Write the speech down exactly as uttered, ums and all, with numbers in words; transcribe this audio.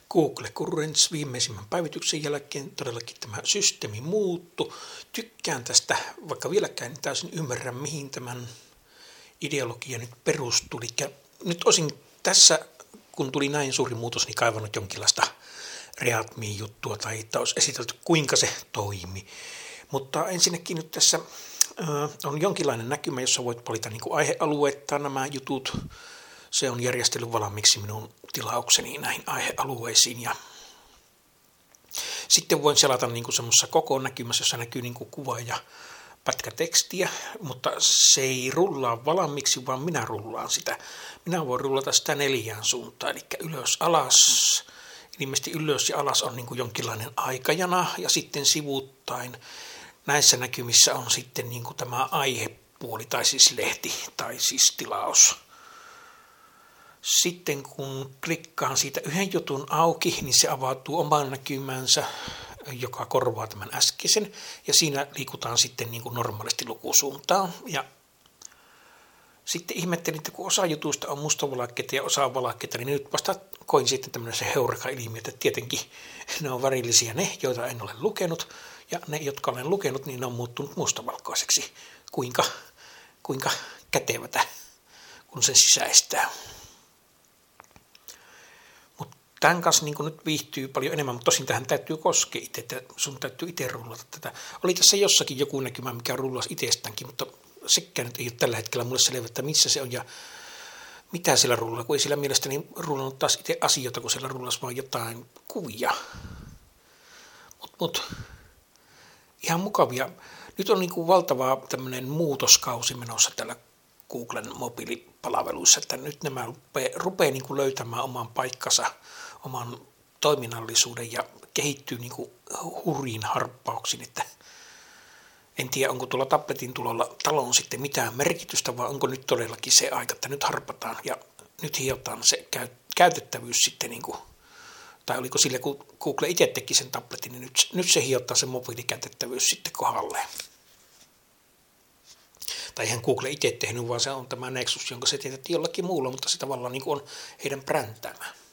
Google Currents viimeisimmän päivityksen jälkeen todellakin tämä systeemi muuttui. Tykkään tästä, vaikka vieläkään en täysin ymmärrä, mihin tämän ideologia nyt perustuu. Eli nyt olisin tässä, kun tuli näin suuri muutos, niin kaivannut jonkinlaista Readme-juttua tai että olisi esitelty, kuinka se toimi. Mutta ensinnäkin nyt tässä on jonkinlainen näkymä, jossa voit valita niin kuin aihealueittain nämä jutut. Se on järjestellyt valmiiksi minun tilaukseni näihin aihealueisiin. Ja sitten voin selata niin kuin semmoisessa koko näkymässä, jossa näkyy niin kuin kuva ja pätkä tekstiä, mutta se ei rullaa valmiiksi, vaan minä rullaan sitä. Minä voin rullata sitä neljään suuntaan, eli ylös, alas. Ilmeisesti ylös ja alas on niin kuin jonkinlainen aikajana ja sitten sivuuttain. Näissä näkymissä on sitten niin kuin tämä aihepuoli tai siis lehti tai siis tilaus. Sitten kun klikkaan siitä yhden jutun auki, niin se avautuu omaan näkymänsä, joka korvaa tämän äskeisen. Ja siinä liikutaan sitten niin kuin normaalisti lukusuuntaan. Ja sitten ihmettelin, että kun osa jutuista on mustavalakkeita ja osa on valakkeita, niin nyt vasta koin sitten tämmöisen heureka-ilmiö, että tietenkin ne on värillisiä ne, joita en ole lukenut. Ja ne, jotka olen lukenut, niin ne on muuttunut mustavalkoiseksi. Kuinka, kuinka kätevätä, kun sen sisäistää. Tämän kanssa niin nyt viihtyy paljon enemmän, mutta tosin tähän täytyy koskea itse, että sun täytyy itse rullata tätä. Oli tässä jossakin joku näkymä, mikä rullasi itsestäänkin, mutta sekään nyt ei ole tällä hetkellä mulle selvä, että missä se on ja mitä siellä rullaa, kun ei sillä mielestäni rullannut taas itse asioita, kun siellä rullasi vaan jotain kuvia. Mutta mut, ihan mukavia. Nyt on niin kuin valtava tämmöinen muutoskausi menossa tällä Googlen mobiilipalveluissa, että nyt nämä rupeaa, rupeaa niin kuin löytämään oman paikkansa, oman toiminnallisuuden ja kehittyy niin kuin hurjiin harppauksin, että en tiedä, onko tuolla tabletin tulolla taloon sitten mitään merkitystä, vai onko nyt todellakin se aika, että nyt harpataan ja nyt hiotaan se käytettävyys sitten, niin kuin, tai oliko sille, kun Google itse teki sen tabletin, niin nyt, nyt se hiottaa se mobiilikäytettävyys sitten kohdalleen. Tai eihän Google itse tehnyt, vaan se on tämä Nexus, jonka se teetettiin jollakin muulla, mutta se tavallaan niin kuin on heidän bräntäämään.